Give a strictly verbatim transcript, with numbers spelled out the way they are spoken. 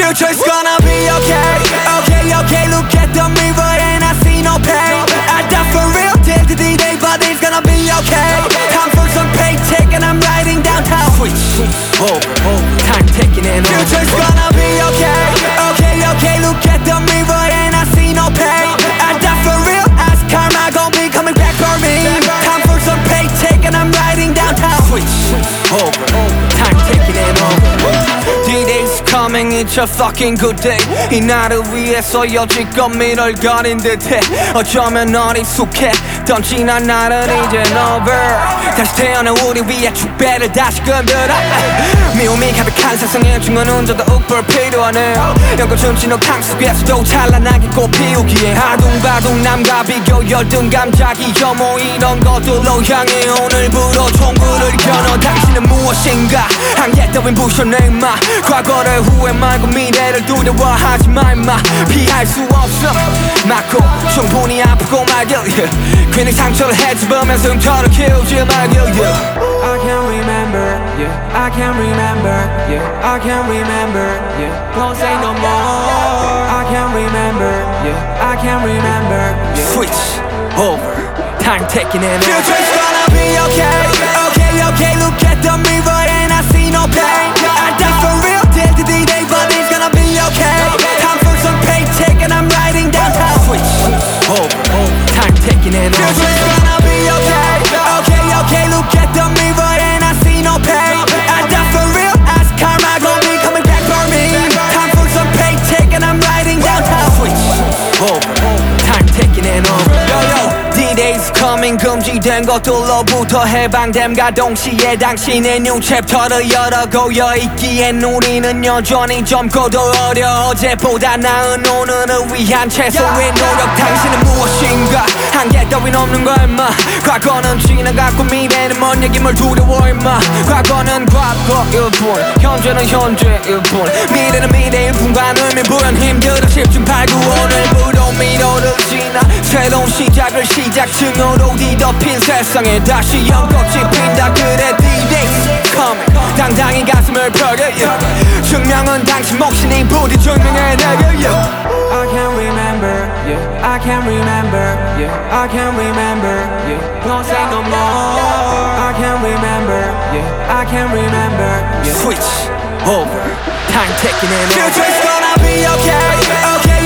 Future's gonna be okay. Okay, okay, look at the mirror and I see no pain. I die for real till the day, but it's gonna be okay. Time for some paycheck and I'm riding downtown. Switch, over, over, time taking it over. Future's gonna be okay. Okay, okay, look at the mirror and I see no pain. I die for real, as karma gon' be coming back for me. Time for some paycheck and I'm riding downtown. Switch, over, over, time taking it over. D-Day's coming, it's a fucking good day. 이 날을 위해서 여지껏 미를 가린 듯해. 어쩌면 넌 익숙했던 지난 날은 이젠 over. 다시 태어난 우리 위해 축배를 다시 건드려. 미움이 가득한 세상에 중요한 저도 uk불 필요하네요. 연꽃은 진흙 강속에서도 찬란하게 꽃 피우기에 아둥바둥 남과 비교 열등 감작이 혐오 이런 것들로 향해 오늘부로 총구를 겨눠. 당신은 무엇인가 한계 따윈 부셔내 임마. 과거를 후회 말고 미래를 두려워하지 마 임마. 피할 수 없어 맞고 충분히 아프고 말겨 yeah. 괜히 상처를 헤집으면서 흉터를 키우지 말겨 yeah. I can't remember, yeah. I can't remember, yeah. I can't remember, yeah. Don't say no more. I can't remember, yeah. I can't remember, yeah. Switch over, time taking it over. Future's gonna be okay. Okay, okay, look at the mirror and I see no pain. I die for real till the day, but it's gonna be okay. Time for some paycheck and I'm riding downtown. Switch over, over, time taking it over. Future's gonna be okay. Okay, okay, look at the mirror and I see no pain. I die for real, as karma gon' be coming back for me. Time for some paycheck and I'm riding downtown. Switch over, time taking it over. Yo, yo, D-Day's coming. 금지된 것들로부터 해방됨과 동시에 당신의 new 챕터를 열어 고여있기엔 우리는 여전히 젊고도 어려. 어제보다 나은 오늘을 위한 최소의 노력. 당신은 무엇인가 한계 따윈 없는 거야 임마. 과거는 지나갔고 미래는 먼 얘기물 두려워 임마. 과거는 과거일 뿐 현재는 현재일 뿐 미래는 미래일 뿐과 의미 부연 힘들어 십중 팔구 오늘부로 미로를 지나 새로운 시작을 시작층으로 뒤덮인 세상에 다시 연꽃이 핀다. 그래 D-Day's coming. 당당히 가슴을 펴게 yeah. 증명은 당신 몫이니 부디 증명해 내게 yeah. I can't remember, yeah. I can't remember, yeah. I can't remember, yeah. Don't say no more. I can't remember, yeah. I can't remember, yeah. Switch over, time taking it over. Future's gonna be okay. Okay.